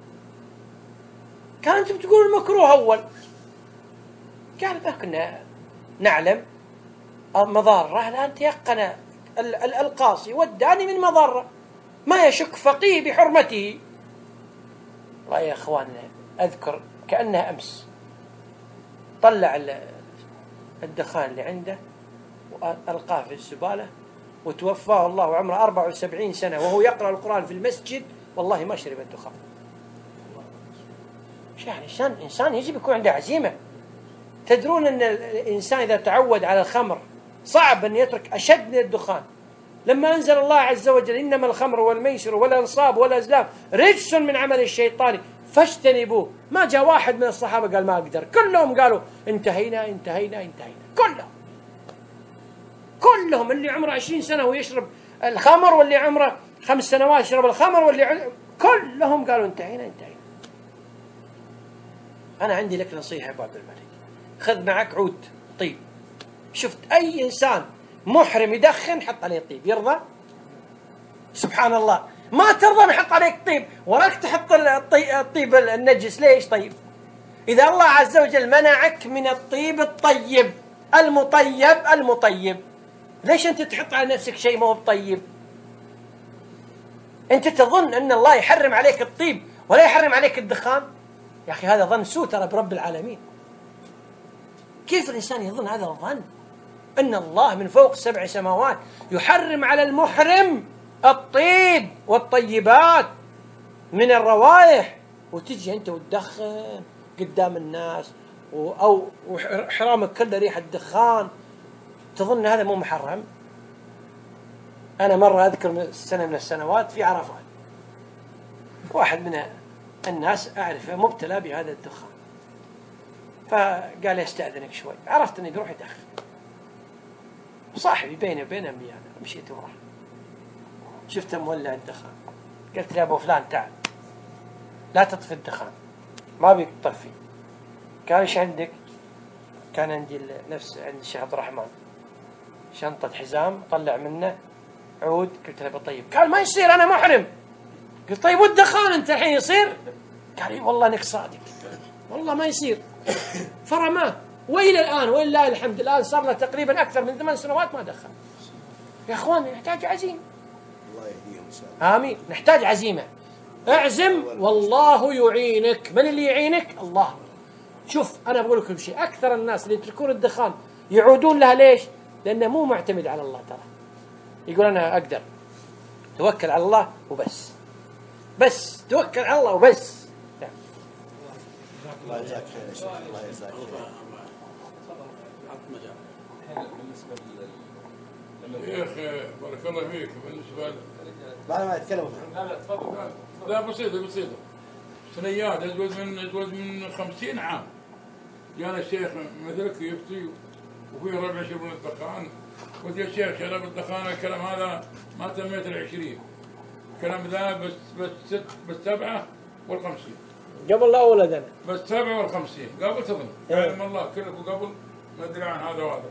قال أنتم بتقولوا المكروه أول. قال ما كنا نعلم مضارة، الآن تيقن القاصي والداني من مضرة، ما يشك فقيه بحرمته. والله يا أخواننا أذكر كأنها أمس طلع الدخان اللي عنده وألقاه في الزبالة وتوفاه الله وعمره أربعة وسبعين سنة وهو يقرأ القرآن في المسجد، والله ما شرب الدخان. يعني إنسان إنسان يجب يكون عنده عزيمة. تدرون أن الإنسان إذا تعود على الخمر صعب أن يترك أشد من الدخان. لما أنزل الله عز وجل إنما الخمر والميسر والأنصاب والأزلام رجس من عمل الشيطان فاجتنبوه، ما جاء واحد من الصحابة قال ما أقدر، كلهم قالوا انتهينا انتهينا انتهينا، كلهم كلهم اللي عمره عشرين سنة ويشرب الخمر واللي عمره خمس سنوات يشرب الخمر واللي عمره كلهم قالوا انتهينا انتهينا. أنا عندي لك نصيحة يا أبو عبد الملك، خذ معك عود طيب، شفت أي إنسان محرم يدخن حط عليه طيب، يرضى؟ سبحان الله، ما ترضى نحط عليك طيب وراك تحط الطيب النجس. ليش طيب؟ إذا الله عز وجل منعك من الطيب الطيب المطيب المطيب، ليش أنت تحط على نفسك شيء ما هو طيب؟ أنت تظن أن الله يحرم عليك الطيب ولا يحرم عليك الدخان؟ يا أخي هذا ظن سوء ترى برب العالمين. كيف الإنسان يظن هذا الظن أن الله من فوق سبع سماوات يحرم على المحرم الطيب والطيبات من الروائح، وتجي أنت وتدخن قدام الناس أو حرامك كله ريحة الدخان، تظن هذا مو محرم؟ أنا مرة أذكر من سنة من السنوات في عرفات واحد من الناس أعرفه مبتلى بهذا الدخان، فقال يستأذنك شوي، عرفت أني بروح يدخن، صاحبي بيني وبينه ميانة، مشيت وراه شفته مولع الدخان، قلت له يا أبو فلان تعال لا تطفي الدخان، ما بيك تطفي. قال إيش عندك؟ كان عندي نفس عند الشيخ عبد الرحمن شنطة حزام طلع منه عود، قلت له بطيب، قال ما يصير أنا محرم. قلت طيب والدخان أنت الحين يصير؟ قال لي والله إنك صادق، والله ما يصير. فرماه، وإلى الآن ولله الحمد الآن صار له تقريبا أكثر من ثمان سنوات ما دخن. يا أخواني نحتاج عزيمة. الله يهديهم. آمين. نحتاج عزيمة. اعزم والله يعينك. من اللي يعينك؟ الله. شوف أنا بقول لكم شيء، أكثر الناس اللي يتركون الدخان يعودون لها ليش؟ لأنه مو معتمد على الله ترى. يقول أنا أقدر. توكل على الله وبس. بس توكل على الله وبس. الله يجزاك خير يا شيخ. الله يجزاك خير. بالنسبة لل يا أخي بارك الله فيك، بالنسبة بعد ما يتكلموا لا لا تفضل. لا بسيطة بسيطة. سنيات أزود من أزود من خمسين عام. جانا الشيخ مثلك يفتي وفي ربع يشربون الدخان، قلت يا شيخ شرب الدخان الكلام هذا ما تميت العشرين. الكلام ذا بس بس ست بس سبعة والخمسين. قبل لا أولد أنا. بس سبعة والخمسين قبل تظن. علم الله كلكم قبل ما أدري عن هذا وهذا.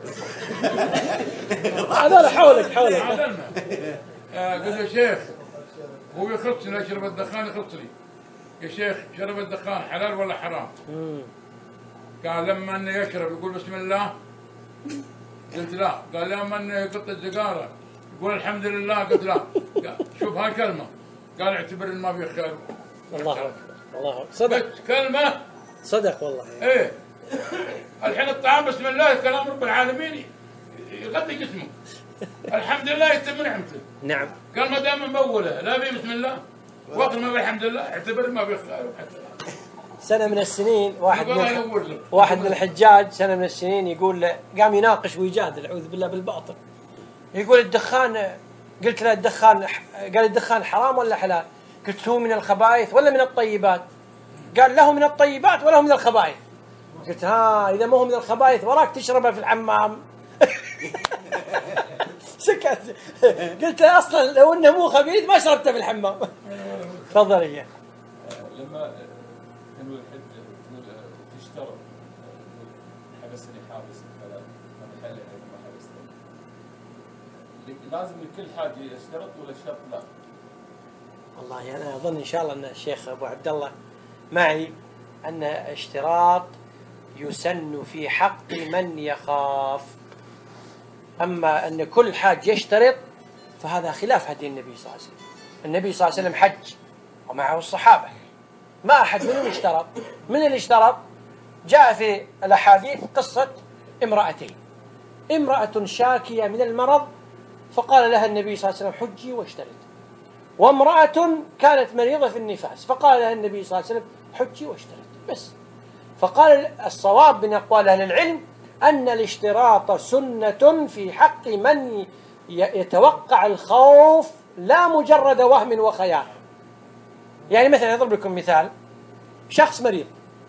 هذا حولك حولك. عدلنا. قلت يا شيخ هو يخصني أشرب الدخان يخصني. يا شيخ شرب الدخان حلال ولا حرام؟ قال لما أنه يشرب يقول بسم الله. قلت لا. قال لما أنه يقط السيجارة يقول الحمد لله. قلت لا. شوف هالكلمة. قال اعتبر إن ما في خير. الله أكبر. الله صدق بس كلمة. صدق والله. ايه الحين الطعام بسم الله كلام رب العالمين يغذي جسمه. الحمد لله يتم نعمته. نعم. قال ما دام مبوله لا في بسم الله وقت ما بالحمد لله اعتبر ما في خير. سنة من السنين واحد من واحد من الحجاج سنة من السنين يقول له، قام يناقش ويجادل أعوذ بالله بالباطل، يقول الدخان، قلت له الدخان، قال الدخان حرام ولا حلال؟ قلت هو من الخبائث ولا من الطيبات؟ قال له من الطيبات ولا هو من الخبائث. قلت ها إذا ما هو من الخبائث وراك تشربه في الحمام. سكت. قلت له أصلا لو إنه مو خبيث ما شربته في الحمام. تفضل يا لما كانوا الحج تشترط حبسني حابس فلا فمحل ما حبستني، لازم لكل حاجه يشترط ولا الشرط لا؟ والله أنا أظن إن شاء الله أن الشيخ أبو عبد الله معي أن اشتراط يسن في حق من يخاف، أما أن كل حاج يشترط فهذا خلاف هدي النبي صلى الله عليه وسلم. النبي صلى الله عليه وسلم حج ومعه الصحابة، ما أحد منهم اشترط. من اللي اشترط؟ جاء في الأحاديث قصة امرأتين، امرأة شاكية من المرض فقال لها النبي صلى الله عليه وسلم حجي واشترط، وامرأة كانت مريضة في النفاس فقال لها النبي صلى الله عليه وسلم حجي واشترط بس. فقال الصواب من أقوال أهل العلم أن الاشتراط سنة في حق من يتوقع الخوف لا مجرد وهم وخيال. يعني مثلا أضرب لكم مثال، شخص مريض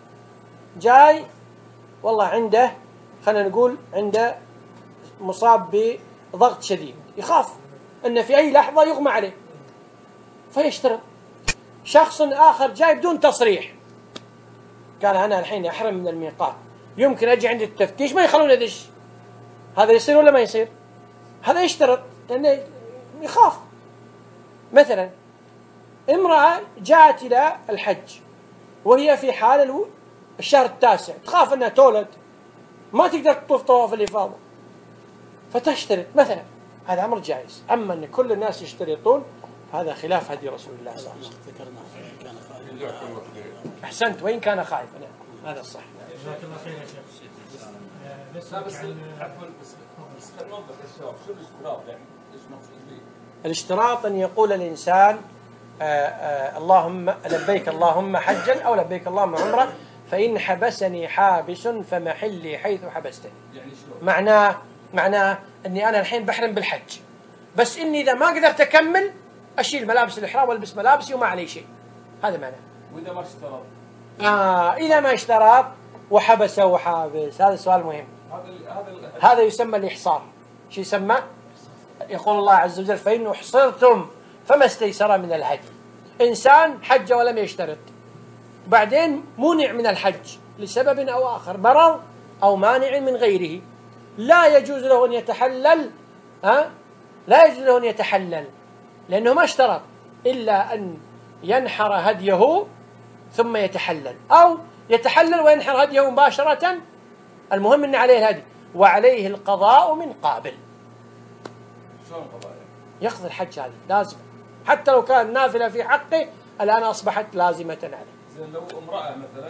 جاي والله عنده، خلينا نقول عنده مصاب بضغط شديد، يخاف أن في أي لحظة يغمى عليه فيشترط. شخص آخر جاي بدون تصريح، قال أنا الحين أحرم من الميقات، يمكن أجي عند التفتيش ما يخلون أدش، هذا يصير ولا ما يصير؟ هذا يشترط لأنه يخاف. مثلا امرأة جاءت إلى الحج وهي في حال الشهر التاسع، تخاف أنها تولد ما تقدر تطوف طواف الإفاضة فتشترط مثلا، هذا أمر جائز. أما أن كل الناس يشترطون هذا خلاف هدي رسول الله صلى الله عليه وسلم. ذكرنا كان خائفا. أحسنت، وإن كان خائفا، هذا الصح. جزاك الله خير يا شيخ. بس بس عفوا بس بس خلينا نوضح للشباب شو الاشتراط يعني ايش مقصود به؟ الاشتراط أن يقول الإنسان آآ آآ اللهم لبيك اللهم حجا أو لبيك اللهم عمرة، فإن حبسني حابس فمحلي حيث حبستني. يعني شلون؟ معناه معناه أني أنا الحين بحرم بالحج، بس إني إذا ما قدرت أكمل أشيل ملابس الإحرام والبس ملابسي وما علي شيء، هذا معناه. وإذا ما اشترط؟ آه إذا ما اشترط وحبس وحابس، هذا سؤال مهم. هذا هذا يسمى الإحصار. شو يسمى؟ يقول الله عز وجل فإن أحصرتم فما استيسر من الهدي. إنسان حج ولم يشترط، بعدين منع من الحج لسبب أو آخر، مرض أو مانع من غيره، لا يجوز له أن يتحلل. ها؟ لا يجوز له أن يتحلل لأنه ما اشترط، إلا أن ينحر هديه ثم يتحلل، أو يتحلل وينحر هديه مباشرة، المهم أن عليه الهدي وعليه القضاء من قابل. شلون قضاء؟ يقضي الحج، هذه لازم، حتى لو كان نافلة في حقه الآن أصبحت لازمة عليه. زين لو امرأة مثلا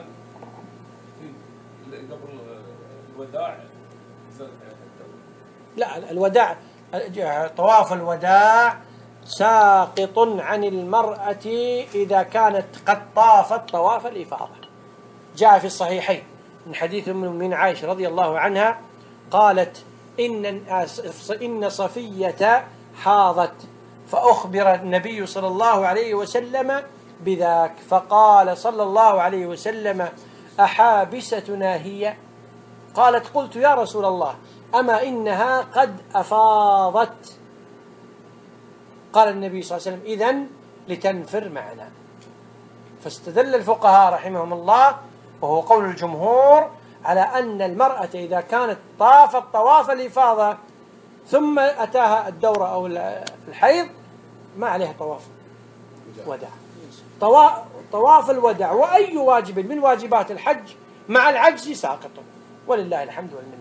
في قبل الوداع نزلت لا، الوداع طواف الوداع ساقط عن المرأة إذا كانت قد طافت طواف الإفاضة. جاء في الصحيحين من حديث أم المؤمنين عائشة رضي الله عنها قالت إن إن صفية حاضت فأخبر النبي صلى الله عليه وسلم بذاك، فقال صلى الله عليه وسلم أحابستنا هي؟ قالت قلت يا رسول الله أما إنها قد أفاضت. قال النبي صلى الله عليه وسلم إذن لتنفر معنا. فاستدل الفقهاء رحمهم الله، وهو قول الجمهور، على أن المرأة إذا كانت طافت طواف الإفاضة ثم أتاها الدورة أو الحيض ما عليها طواف وداع. طواف الوداع وأي واجب من واجبات الحج مع العجز ساقط، ولله الحمد والمنة.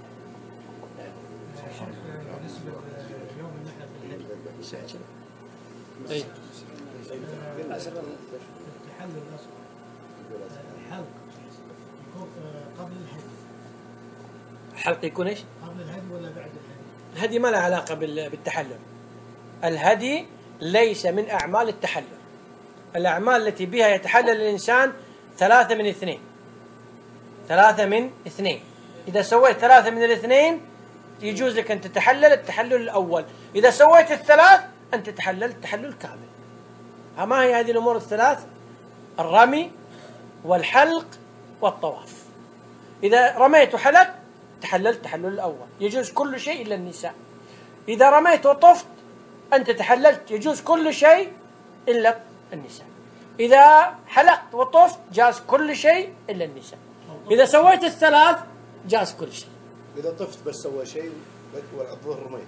بالنسبة ليوم النحر في الحج، أي التحلل الأصغر الحلق يكون قبل الهدي. الحلق يكون ايش؟ قبل الهدي ولا بعد الهدي؟ الهدي ما له علاقة بالتحلل. الهدي ليس من أعمال التحلل. الأعمال التي بها يتحلل الإنسان ثلاثة من اثنين. ثلاثة من اثنين. إذا سويت ثلاثة من الاثنين يجوز لك أن تتحلل التحلل الأول. إذا سويت الثلاث أن تتحلل التحلل الكامل. ما هي هذه الأمور الثلاث؟ الرمي والحلق والطواف. إذا رميت وحلقت تحللت التحلل الأول، يجوز كل شيء إلا النساء. إذا رميت وطفت أنت تحللت، يجوز كل شيء إلا النساء. إذا حلقت وطفت جاز كل شيء إلا النساء. إذا سويت الثلاث جاز كل شيء. إذا طفت بس سوى شيء والظهر رميت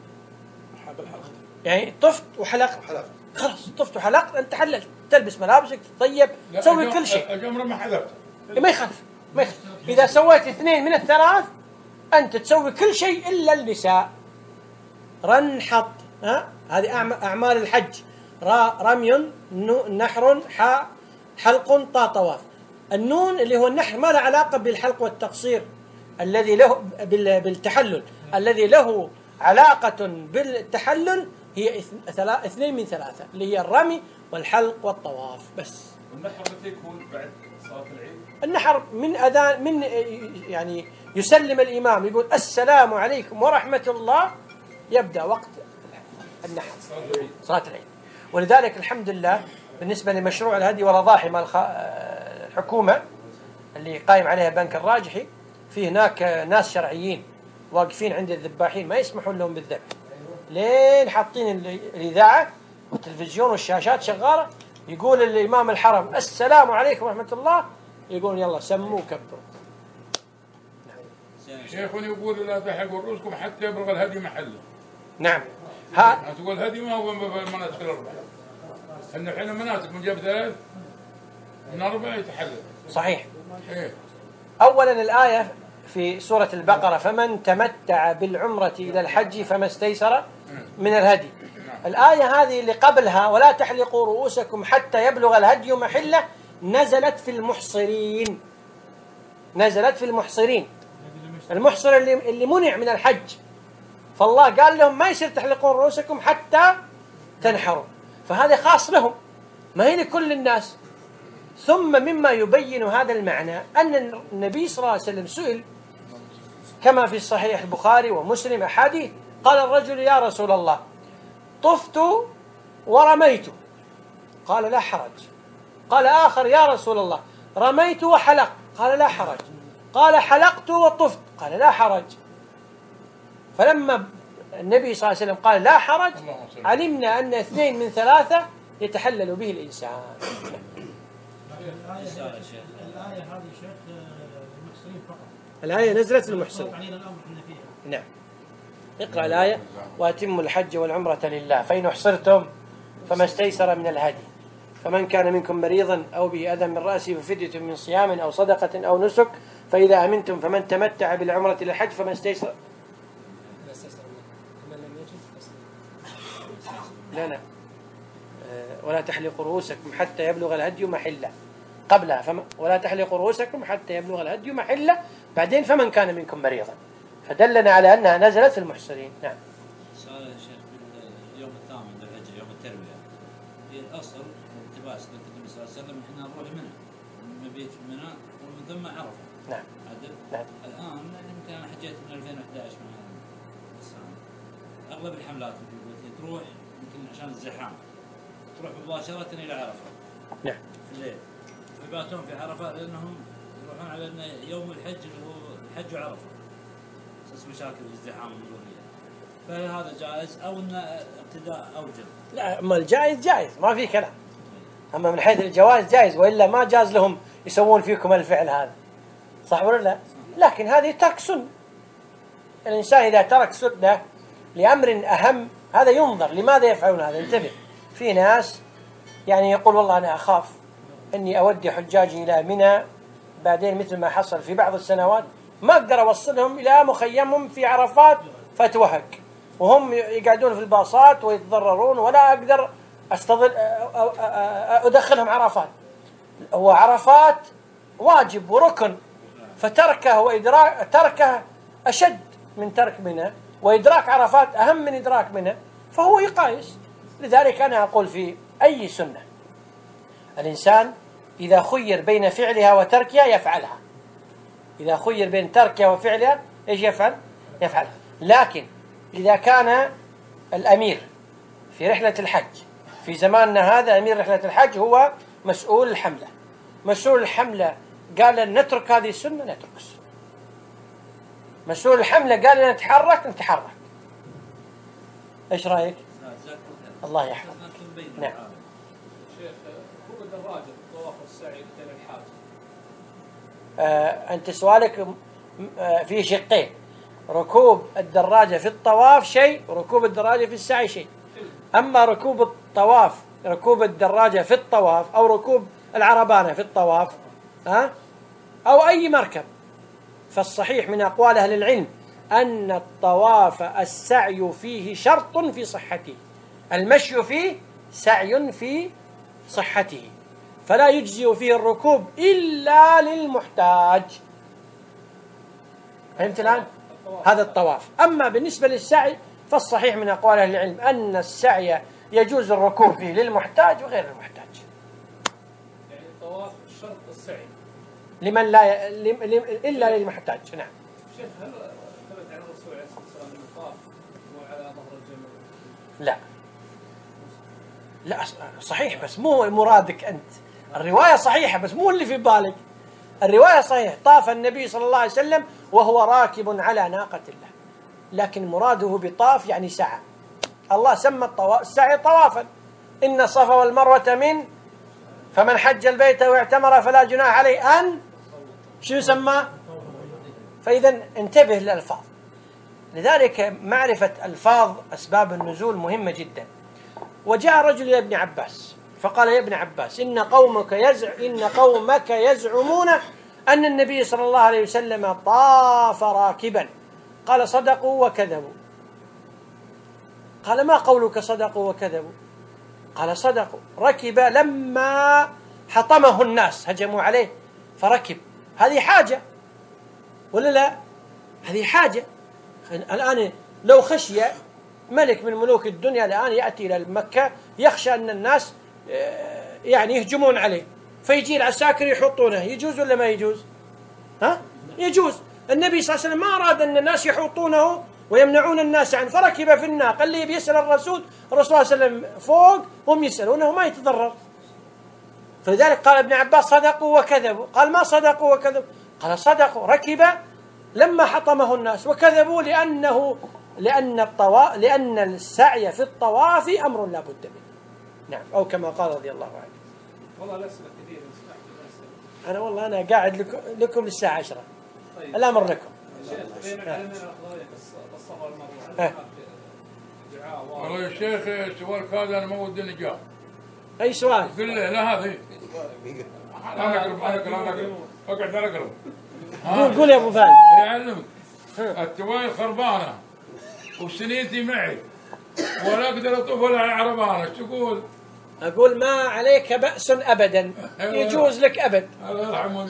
يعني طفت وحلقت حلقت خلاص، طفت وحلقت أنت حللت، تلبس ملابسك تطيب تسوي كل شيء. الجمرة ما حذفت ما يخالف ما يخالف. إذا سويت اثنين من الثلاث أنت تسوي كل شيء إلا النساء. رن حط، ها هذه أعمال الحج: رمي، نحر، حلق، طا، طواف. النون اللي هو النحر ما له علاقة بالحلق والتقصير الذي له بالتحلل، الذي له علاقة بالتحلل هي اثنين من ثلاثة اللي هي الرمي والحلق والطواف بس. والنحر متى يكون؟ بعد صلاة العيد. النحر من أذان من يعني يسلم الإمام يقول السلام عليكم ورحمة الله يبدأ وقت النحر صلاة العيد. ولذلك الحمد لله بالنسبة لمشروع الهدي والأضاحي مع الحكومة اللي قائم عليها بنك الراجحي، في هناك ناس شرعيين واقفين عند الذباحين ما يسمحون لهم بالذبح، لين حاطين الإذاعة والتلفزيون والشاشات شغالة، يقول الإمام الحرم السلام عليكم ورحمة الله، يقول يلا سموا وكبروا. شيخ يقول لا تحلقوا رؤوسكم حتى يبلغ الهدي محله. نعم. ها تقول الهدي ما هو مناسك الأربعة، إن الحين مناسك من جاب ثلاث من أربعة يتحلل. صحيح. إيه؟ أولا الآية في سورة البقرة: فمن تمتع بالعمرة إلى الحج فما استيسر من الهدي. الآية هذه اللي قبلها ولا تحلقوا رؤوسكم حتى يبلغ الهدي محله نزلت في المحصرين. نزلت في المحصرين، المحصر اللي اللي منع من الحج، فالله قال لهم ما يصير تحلقون رؤوسكم حتى تنحروا، فهذا خاص لهم ما هي لكل الناس. ثم مما يبين هذا المعنى أن النبي صلى الله عليه وسلم سئل كما في الصحيح البخاري ومسلم أحاديث، قال الرجل يا رسول الله طفت ورميت، قال لا حرج. قال آخر يا رسول الله رميت وحلقت، قال لا حرج. قال حلقت وطفت، قال لا حرج. فلما النبي صلى الله عليه وسلم قال لا حرج علمنا أن اثنين من ثلاثة يتحلل به الإنسان. الآية هذه شيخ المحصرين فقط. الآية نزلت للمحصرين. نعم. اقرأ الآية: وأتموا الحج والعمرة لله فإن أحصرتم فما استيسر من الهدي فمن كان منكم مريضا أو به أذى من رأسه ففدية من صيام أو صدقة أو نسك فإذا أمنتم فمن تمتع بالعمرة إلى الحج فما استيسر. لا لا ولا تحلقوا رؤوسكم حتى يبلغ الهدي محله قبلها، فما ولا تحلقوا رؤوسكم حتى يبلغ الهدي محله، بعدين فمن كان منكم مريضا، فدلنا على أنها نزلت في المحصرين. نعم. سؤال يا شيخ: في اليوم الثامن ذي الحجة يوم التروية، هي الأصل واقتباس سنة النبي صلى الله عليه وسلم احنا نروح منى، نبيت في منى ومن ثم عرفة. نعم. عدل. نعم. الآن يمكن أنا حجيت من ألفين وإحدى عشر من هذا السنة، أغلب الحملات اللي تروح يمكن عشان الزحام تروح مباشرة إلى عرفة. نعم. في الليل ويباتون في عرفة لأنهم يروحون على أن يوم الحج اللي هو الحج وعرفة أساس مشاكل الازدحام المرورية، فهل هذا جائز أو أن ابتداء أوجب؟ لا، أما الجائز جائز ما في كلام، أما من حيث الجواز جائز، وإلا ما جاز لهم يسوون فيكم الفعل هذا، صح ولا لا؟ لكن هذه ترك سنة. الإنسان إذا ترك سنة لأمر أهم هذا ينظر لماذا يفعلون هذا. انتبه، في ناس يعني يقول والله أنا أخاف أني أودي حجاجي إلى منى، بعدين مثل ما حصل في بعض السنوات ما أقدر أوصلهم إلى مخيمهم في عرفات فتوهق، وهم يقعدون في الباصات ويتضررون ولا أقدر أستظل أدخلهم عرفات. هو عرفات واجب وركن، فتركه وإدراك تركه أشد من ترك منها، وإدراك عرفات أهم من إدراك منها، فهو يقايس. لذلك أنا أقول في أي سنة الإنسان إذا خير بين فعلها وتركها يفعلها، إذا خير بين تركها وفعلها إيش يفعل؟ يفعلها. لكن إذا كان الأمير في رحلة الحج في زماننا هذا، أمير رحلة الحج هو مسؤول الحملة، مسؤول الحملة قال لنا نترك هذه السنة نترك السنة، مسؤول الحملة قال لنا نتحرك نتحرك. إيش رأيك؟ الله يحفظ. نعم. شيخ ركوب الدراجة في الطواف والسعي بين الحاج. آه أنت سؤالك آه فيه شقين، ركوب الدراجة في الطواف شيء، وركوب الدراجة في السعي شيء. أما ركوب الطواف ركوب الدراجة في الطواف أو ركوب العربانة في الطواف ها أو أي مركب، فالصحيح من أقوال أهل العلم أن الطواف السعي فيه شرط في صحته، المشي فيه سعي في صحته، فلا يجزئ فيه الركوب إلا للمحتاج. فهمت الآن؟ هذا الطواف. أما بالنسبة للسعي فالصحيح من أقوال أهل العلم أن السعي يجوز الركوب فيه للمحتاج وغير المحتاج. يعني الطواف شرط السعي لمن لا ي... لم... لم... إلا للمحتاج. نعم. شيخ هل ثبت عن الرسول عليه الصلاة والسلام أنه طاف وعلى ظهر الجمل؟ لا لا صحيح، بس مو مرادك أنت. الرواية صحيحة بس مو اللي في بالك. الرواية صحيح، طاف النبي صلى الله عليه وسلم وهو راكب على ناقة الله، لكن مراده بطاف يعني سعى. الله سمى الطواف السعي طوافا، إن الصفا والمروة من، فمن حج البيت واعتمر فلا جناح عليه أن شو سماه. فإذا انتبه للألفاظ. لذلك معرفة ألفاظ أسباب النزول مهمة جدا. وجاء رجل إلى ابن عباس فقال يا ابن عباس إن قومك يزع إن قومك يزعمون أن النبي صلى الله عليه وسلم طاف راكبا. قال صدقوا وكذبوا. قال ما قولك صدقوا وكذبوا؟ قال صدقوا، ركب لما حطمه الناس هجموا عليه فركب. هذه حاجة ولا لا؟ هذه حاجة. الآن لو خشي ملك من ملوك الدنيا الآن يأتي إلى مكة يخشى أن الناس يعني يهجمون عليه، فيجي العساكر يحطونه، يجوز ولا ما يجوز؟ ها؟ يجوز. النبي صلى الله عليه وسلم ما أراد أن الناس يحوطونه ويمنعون الناس عنه، فركب في الناقة. اللي بيسأل الرسول الرسول صلى الله عليه وسلم فوق هم يسألونه ما يتضرر. فلذلك قال ابن عباس صدقوا وكذبوا. قال ما صدقوا وكذبوا؟ قال صدقوا، ركب لما حطمه الناس، وكذبوا لأنه لأن الطواف لأن السعي في الطواف أمر لا بد منه. نعم، أو كما قال رضي الله عنه. والله الأسئلة كثيرة. أنا والله أنا قاعد لكم, لكم للساعة عشرة. طيب. الأمر لكم. شيخ بين العلمين الأخضرين الصفا والمروة أه. دعاء والله يا شيخ السؤال هذا أنا ما ودي نجاوب. أي سؤال؟ قل لي لا هذه أنا أقرب أنا أقرب أنا أقرب أقعد أنا أقرب. قول قول يا أبو فهد. يعلمك التوايل خربانة وسنيتي معي ولا أقدر أطوف ولا على عربانة. شو تقول؟ أقول ما عليك بأس أبدا، يجوز لك أبد. الله يرحمه.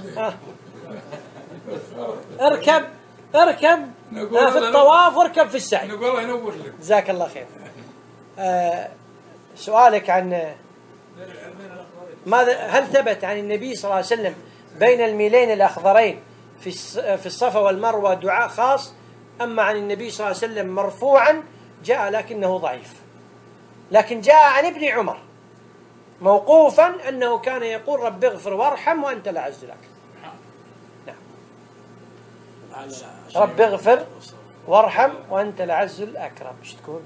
اركب اركب في الطواف واركب في السعي. نقول الله ينور لك. جزاك الله خير. آه سؤالك عن ماذا هل ثبت عن النبي صلى الله عليه وسلم بين الميلين الأخضرين في في الصفا والمروة دعاء خاص؟ أما عن النبي صلى الله عليه وسلم مرفوعا جاء لكنه ضعيف، لكن جاء عن ابن عمر موقوفا أنه كان يقول رب اغفر وارحم وأنت الأعز الأكرم. نعم. رب اغفر وارحم وأنت الأعز الأكرم. ايش تقول؟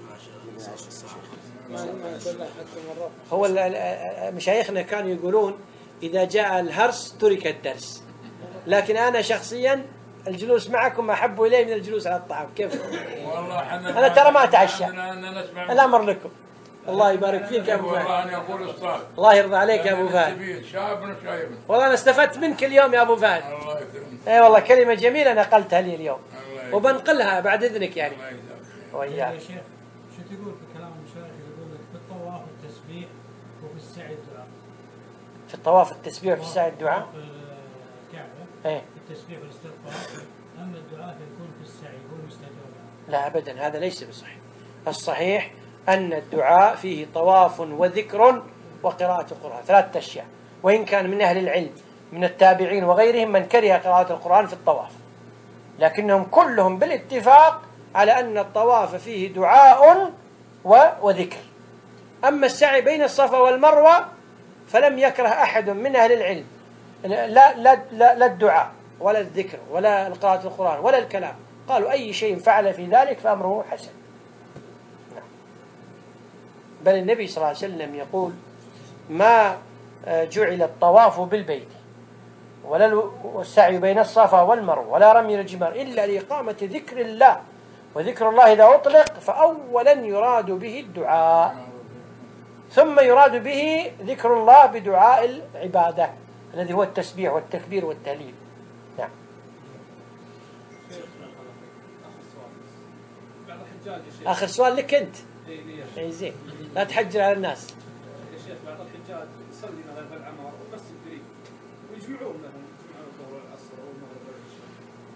هو مشايخنا كانوا يقولون إذا جاء الهرس ترك الدرس، لكن أنا شخصيا الجلوس معكم أحب إلي من الجلوس على الطعام. كيف؟ والله أنا ترى ما أتعشى. الأمر لكم. الله يبارك فيك يا أبو فهد. والله أنا أقول أستاذ. الله يرضى عليك يا أبو فهد. شاب وشايب. والله أنا استفدت منك اليوم يا أبو فهد. الله يكرمك. إي والله كلمة جميلة نقلتها لي اليوم. وبنقلها بعد إذنك يعني. وياك. يا شيخ شو تقول في كلام المشايخ يقول لك في الطواف التسبيح وفي السعي الدعاء؟ في الطواف التسبيح وفي السعي الدعاء؟ الكعبة ايه التسبيح والاستغفار، أما الدعاء فيكون في السعي هو المستجاب. لا أبدا، هذا ليس بصحيح. الصحيح أن الدعاء فيه طواف وذكر وقراءة القرآن، ثلاثة أشياء. وإن كان من أهل العلم من التابعين وغيرهم من كره قراءة القرآن في الطواف، لكنهم كلهم بالاتفاق على أن الطواف فيه دعاء وذكر. أما السعي بين الصفا والمروة فلم يكره أحد من أهل العلم لا, لا, لا, لا الدعاء ولا الذكر ولا قراءة القرآن ولا الكلام، قالوا أي شيء فعل في ذلك فأمره حسن. بل النبي صلى الله عليه وسلم يقول: ما جعل الطواف بالبيت ولا السعي بين الصفا والمروة ولا رمي الجمار إلا لإقامة ذكر الله، وذكر الله إذا أطلق فأولا يراد به الدعاء، ثم يراد به ذكر الله بدعاء العبادة الذي هو التسبيح والتكبير والتهليل. نعم. آخر سؤال لك أنت. أي زين، لا تحجر على الناس. يا شيخ بعض الحجاج يصلي مثلا في العمار والمسجد قريب ويجمعون مثلا يجمعون الظهر والعصر او المغرب والعشاء.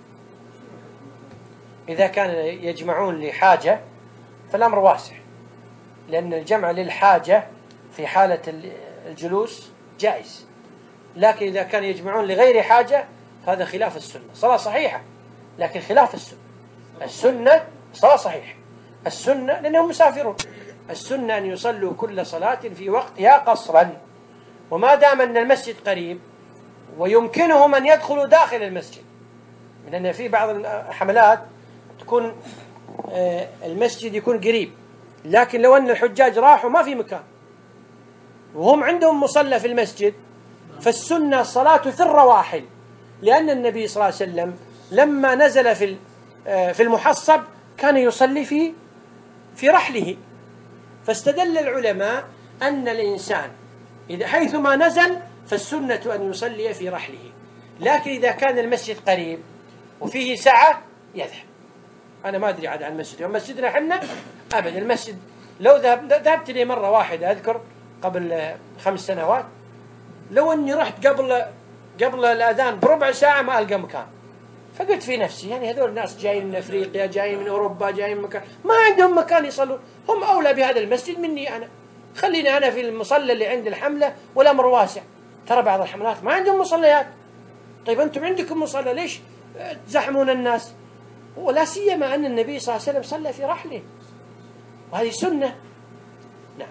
إذا كان يجمعون لحاجة فالأمر واسع، لأن الجمع للحاجة في حالة الجلوس جائز، لكن إذا كان يجمعون لغير حاجة فهذا خلاف السنة. صلاة صحيحة لكن خلاف السنة. السنة صلاة صحيحة، السنة لأنهم مسافرون، السنة أن يصلوا كل صلاة في وقتها قصرا، وما دام أن المسجد قريب ويمكنهم أن يدخلوا داخل المسجد، لأن في بعض الحملات تكون المسجد يكون قريب، لكن لو أن الحجاج راحوا ما في مكان وهم عندهم مصلى في المسجد فالسنة الصلاة في الرواحل، لأن النبي صلى الله عليه وسلم لما نزل في في المحصب كان يصلي في في رحله، فاستدل العلماء أن الإنسان إذا حيثما نزل فالسنة أن يصلي في رحله، لكن إذا كان المسجد قريب وفيه سعة يذهب. أنا ما أدري عاد عن المسجد، مسجدنا حنا أبدا المسجد لو ذهب ذهبت لي مرة واحدة أذكر قبل خمس سنوات، لو أني رحت قبل قبل الأذان بربع ساعة ما ألقى مكان، فقلت في نفسي يعني هذول الناس جايين من أفريقيا جايين من أوروبا جايين من مكان ما عندهم مكان يصلوا، هم أولى بهذا المسجد مني أنا، خليني أنا في المصلى اللي عند الحملة والأمر واسع. ترى بعض الحملات ما عندهم مصليات، طيب أنتم عندكم مصلى ليش تزحمون الناس؟ ولا سيما أن النبي صلى الله عليه وسلم صلى في رحله وهذه سنة. نعم.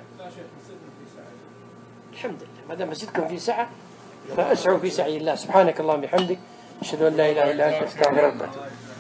الحمد لله ما دام مسجدكم في سعة فأسعوا في سعي الله. سبحانك اللهم وبحمدك أشهد أن لا إله إلا أنت أستغفرك.